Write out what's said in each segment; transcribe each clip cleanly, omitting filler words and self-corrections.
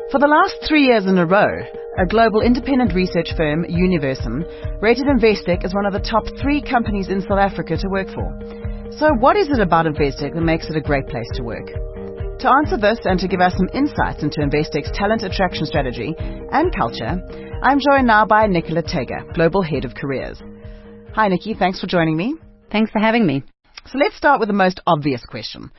For the last 3 years in a row, a global independent research firm, Universum, rated Investec as one of the top 3 companies in South Africa to work for. So what is it about Investec that makes it a great place to work? To answer this and to give us some insights into Investec's talent attraction strategy and culture, I'm joined now by Nicola Tega, Global Head of Careers. Hi Nikki, thanks for joining me. Thanks for having me. So let's start with the most obvious question.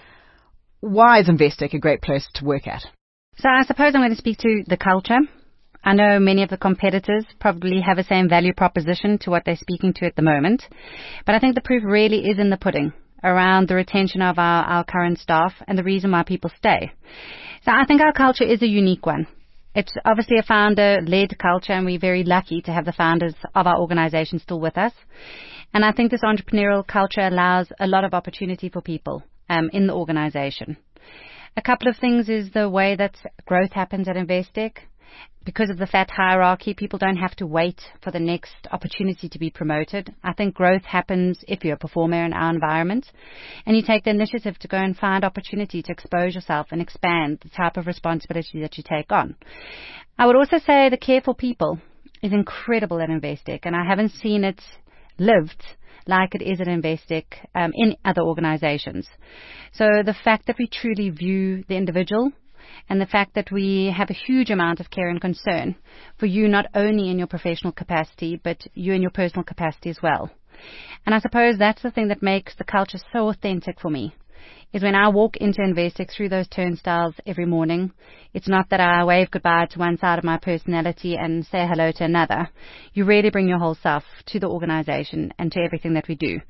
Why is Investec a great place to work at? So I suppose I'm going to speak to the culture. I know many of the competitors probably have the same value proposition to what they're speaking to at the moment, but I think the proof really is in the pudding around the retention of our current staff and the reason why people stay. So I think our culture is a unique one. It's obviously a founder-led culture, and we're very lucky to have the founders of our organization still with us. And I think this entrepreneurial culture allows a lot of opportunity for people in the organization. A couple of things is the way that growth happens at Investec. Because of the flat hierarchy, people don't have to wait for the next opportunity to be promoted. I think growth happens if you're a performer in our environment and you take the initiative to go and find opportunity to expose yourself and expand the type of responsibility that you take on. I would also say the care for people is incredible at Investec, and I haven't seen it lived like it is at Investec in other organizations. So the fact that we truly view the individual and the fact that we have a huge amount of care and concern for you, not only in your professional capacity, but you in your personal capacity as well. And I suppose that's the thing that makes the culture so authentic for me, is when I walk into Investec through those turnstiles every morning, it's not that I wave goodbye to one side of my personality and say hello to another. You really bring your whole self to the organization and to everything that we do.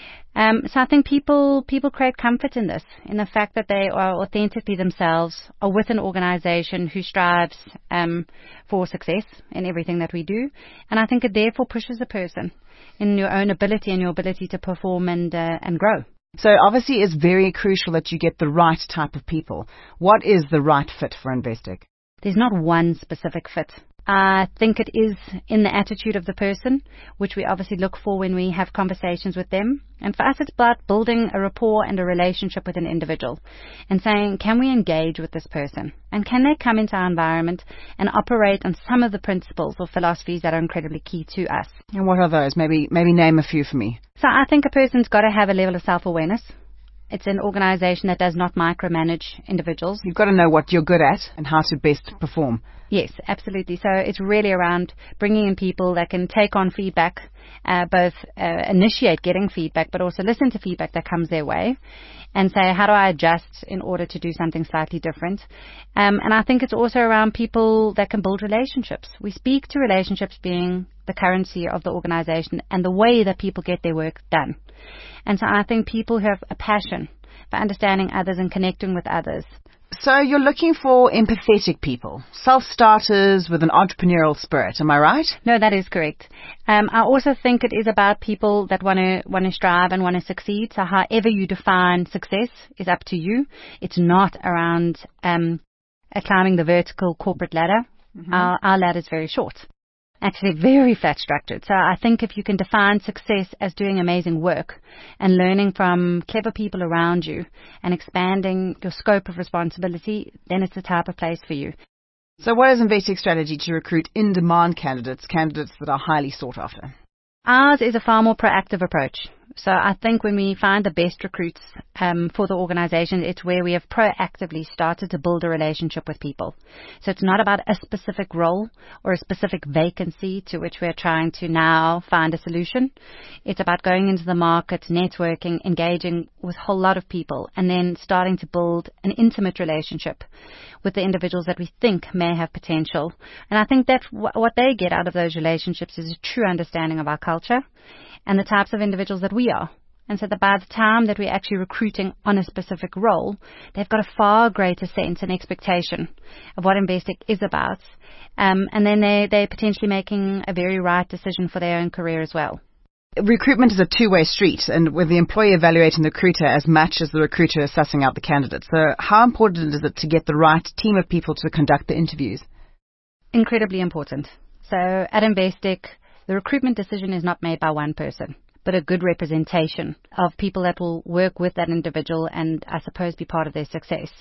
So I think people create comfort in this, in the fact that they are authentically themselves, are with an organization who strives for success in everything that we do. And I think it therefore pushes a person in your own ability and your ability to perform and grow. So obviously it's very crucial that you get the right type of people. What is the right fit for Investec? There's not one specific fit. I think it is in the attitude of the person, which we obviously look for when we have conversations with them. And for us, it's about building a rapport and a relationship with an individual and saying, can we engage with this person? And can they come into our environment and operate on some of the principles or philosophies that are incredibly key to us? And what are those? Maybe name a few for me. So I think a person's got to have a level of self-awareness. It's an organization that does not micromanage individuals. You've got to know what you're good at and how to best perform. Yes, absolutely. So it's really around bringing in people that can take on feedback, both initiate getting feedback, but also listen to feedback that comes their way and say, how do I adjust in order to do something slightly different? And I think it's also around people that can build relationships. We speak to relationships being the currency of the organization and the way that people get their work done. And so I think people who have a passion for understanding others and connecting with others. So you're looking for empathetic people, self-starters with an entrepreneurial spirit, am I right? No, that is correct. I also think it is about people that want to strive and want to succeed. So however you define success is up to you. It's not around climbing the vertical corporate ladder. Mm-hmm. Our ladder is very short. Actually very flat structured. So I think if you can define success as doing amazing work and learning from clever people around you and expanding your scope of responsibility, then it's the type of place for you. So what is Investec's strategy to recruit in-demand candidates that are highly sought after? Ours is a far more proactive approach. So I think when we find the best recruits for the organization, it's where we have proactively started to build a relationship with people. So it's not about a specific role or a specific vacancy to which we're trying to now find a solution. It's about going into the market, networking, engaging with a whole lot of people, and then starting to build an intimate relationship with the individuals that we think may have potential. And I think that what they get out of those relationships is a true understanding of our culture and the types of individuals that we are. And so that by the time that we're actually recruiting on a specific role, they've got a far greater sense and expectation of what Investec is about. And then they're potentially making a very right decision for their own career as well. Recruitment is a two-way street, and with the employer evaluating the recruiter as much as the recruiter is sussing out the candidate. So how important is it to get the right team of people to conduct the interviews? Incredibly important. So at Investec, the recruitment decision is not made by one person, but a good representation of people that will work with that individual and, I suppose, be part of their success.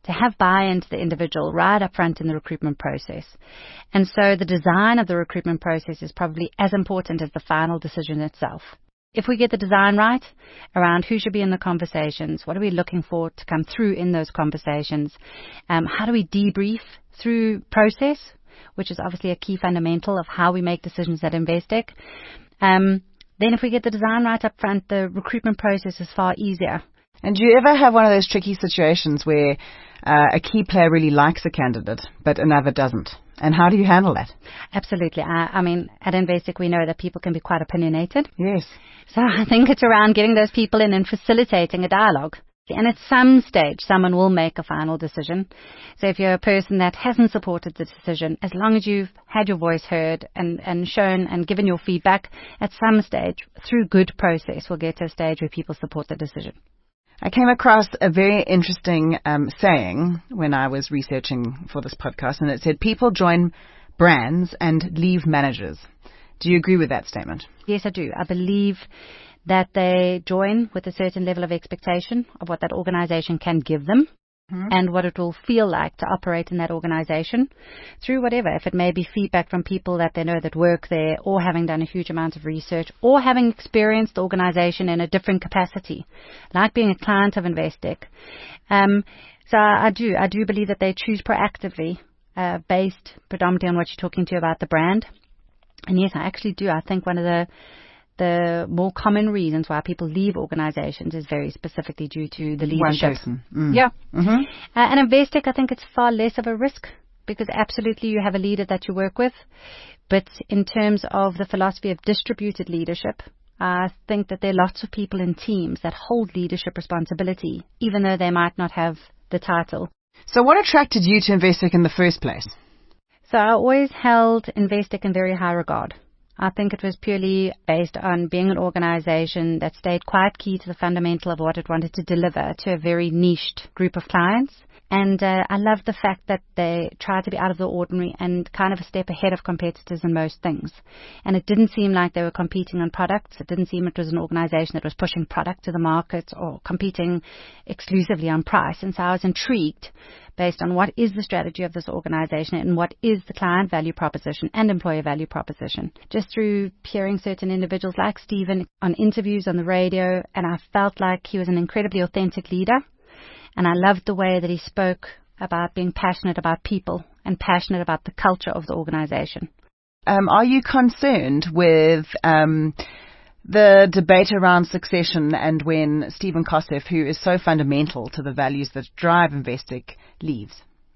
to have buy-in to the individual right up front in the recruitment process. And so the design of the recruitment process is probably as important as the final decision itself. If we get the design right around who should be in the conversations, what are we looking for to come through in those conversations, how do we debrief through process, which is obviously a key fundamental of how we make decisions at Investec. Then if we get the design right up front, the recruitment process is far easier. And do you ever have one of those tricky situations where a key player really likes a candidate, but another doesn't? And how do you handle that? Absolutely. I mean, at Investec, we know that people can be quite opinionated. Yes. So I think it's around getting those people in and facilitating a dialogue. And at some stage, someone will make a final decision. So if you're a person that hasn't supported the decision, as long as you've had your voice heard and shown and given your feedback, at some stage, through good process, we'll get to a stage where people support the decision. I came across a very interesting saying when I was researching for this podcast, and it said, people join brands and leave managers. Do you agree with that statement? Yes, I do. I believe that they join with a certain level of expectation of what that organization can give them. And what it will feel like to operate in that organization through whatever, if it may be feedback from people that they know that work there, or having done a huge amount of research, or having experienced the organization in a different capacity, like being a client of Investec. So I do believe that they choose proactively, based predominantly on what you're talking to about the brand. And yes, I actually do. I think one of the more common reasons why people leave organizations is very specifically due to the leadership. One person. Yeah. And Investec, I think it's far less of a risk because absolutely you have a leader that you work with. But in terms of the philosophy of distributed leadership, I think that there are lots of people in teams that hold leadership responsibility, even though they might not have the title. So what attracted you to Investec in the first place? So I always held Investec in very high regard. I think it was purely based on being an organization that stayed quite key to the fundamental of what it wanted to deliver to a very niched group of clients. And I love the fact that they tried to be out of the ordinary and kind of a step ahead of competitors in most things. And it didn't seem like they were competing on products. It didn't seem it was an organization that was pushing product to the market or competing exclusively on price. And so I was intrigued based on what is the strategy of this organization and what is the client value proposition and employer value proposition. Just through hearing certain individuals like Stephen on interviews on the radio, and I felt like he was an incredibly authentic leader. And I loved the way that he spoke about being passionate about people and passionate about the culture of the organization. Are you concerned with the debate around succession and when Stephen Kosef, who is so fundamental to the values that drive Investec, leaves?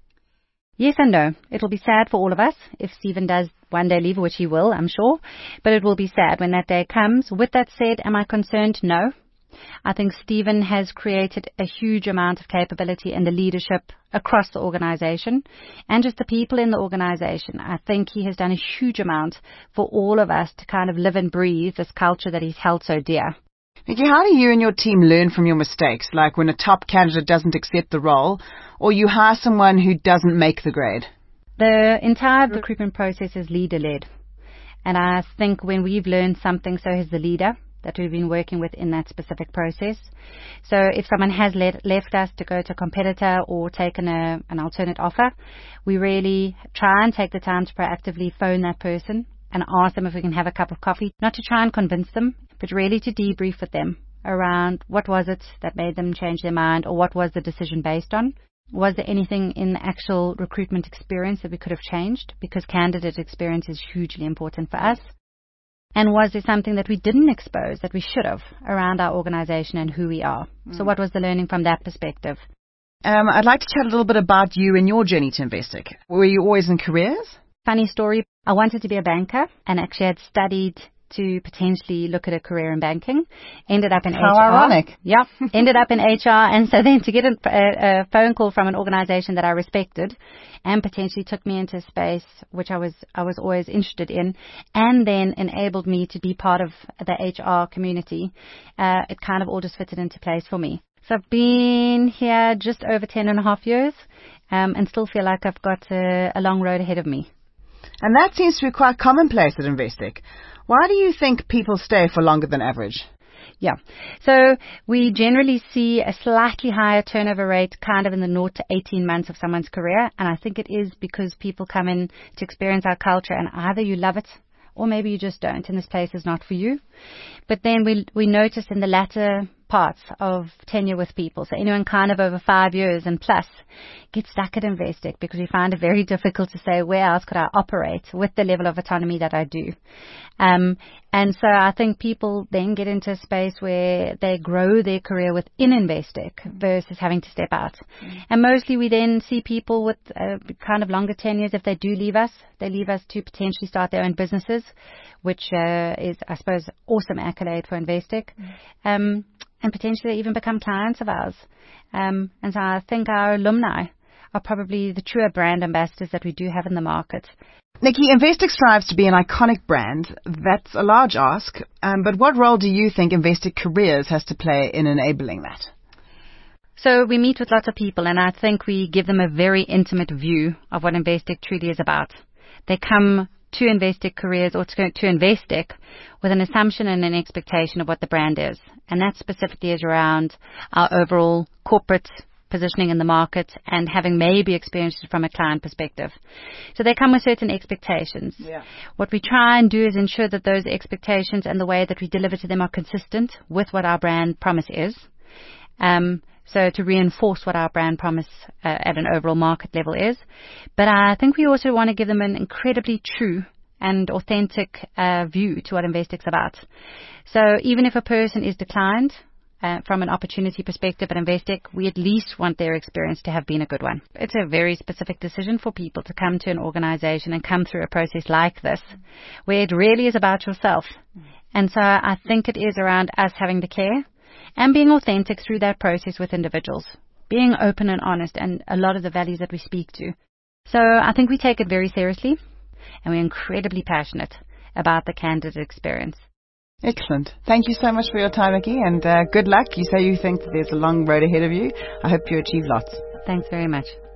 Yes and no. It'll be sad for all of us if Stephen does one day leave, which he will, I'm sure. But it will be sad when that day comes. With that said, am I concerned? No. I think Stephen has created a huge amount of capability in the leadership across the organization and just the people in the organization. I think he has done a huge amount for all of us to kind of live and breathe this culture that he's held so dear. Nikki, how do you and your team learn from your mistakes, like when a top candidate doesn't accept the role or you hire someone who doesn't make the grade? The entire recruitment process is leader-led. And I think when we've learned something, so has the leader that we've been working with in that specific process. So if someone has left us to go to a competitor or taken an alternate offer, we really try and take the time to proactively phone that person and ask them if we can have a cup of coffee, not to try and convince them, but really to debrief with them around what was it that made them change their mind or what was the decision based on. Was there anything in the actual recruitment experience that we could have changed? Because candidate experience is hugely important for us. And was there something that we didn't expose that we should have around our organization and who we are? So what was the learning from that perspective? I'd like to chat a little bit about you and your journey to Investec. Were you always in careers? Funny story. I wanted to be a banker and actually had studied to potentially look at a career in banking. Ended up in HR. How ironic. Yeah, ended up in HR. And so then to get a phone call from an organization that I respected and potentially took me into a space which I was always interested in, and then enabled me to be part of the HR community, it kind of all just fitted into place for me. So I've been here just over 10 and a half years and still feel like I've got a long road ahead of me. And that seems to be quite commonplace at Investec. Why do you think people stay for longer than average? Yeah. So we generally see a slightly higher turnover rate kind of in the 0 to 18 months of someone's career. And I think it is because people come in to experience our culture and either you love it or maybe you just don't and this place is not for you. But then we notice in the latter parts of tenure with people, so anyone kind of over 5 years and plus gets stuck at Investec because we find it very difficult to say where else could I operate with the level of autonomy that I do. And so I think people then get into a space where they grow their career within Investec versus having to step out. And mostly we then see people with kind of longer tenures. If they do leave us, they leave us to potentially start their own businesses, which is, I suppose, awesome accolade for Investec. And potentially even become clients of ours. And so I think our alumni are probably the truer brand ambassadors that we do have in the market. Nikki, Investec strives to be an iconic brand. That's a large ask. But what role do you think Investec Careers has to play in enabling that? So we meet with lots of people, and I think we give them a very intimate view of what Investec truly is about. They come to Investec Careers or to Investec with an assumption and an expectation of what the brand is. And that specifically is around our overall corporate positioning in the market and having maybe experienced it from a client perspective. So they come with certain expectations. Yeah. What we try and do is ensure that those expectations and the way that we deliver to them are consistent with what our brand promise is. So to reinforce what our brand promise at an overall market level is. But I think we also want to give them an incredibly true and authentic view to what Investec's about. So even if a person is declined from an opportunity perspective at Investec, we at least want their experience to have been a good one. It's a very specific decision for people to come to an organization and come through a process like this, where it really is about yourself. And so I think it is around us having the care and being authentic through that process with individuals, being open and honest, and a lot of the values that we speak to. So I think we take it very seriously, and we're incredibly passionate about the candidate experience. Excellent. Thank you so much for your time, Nikki, and good luck. You say you think that there's a long road ahead of you. I hope you achieve lots. Thanks very much.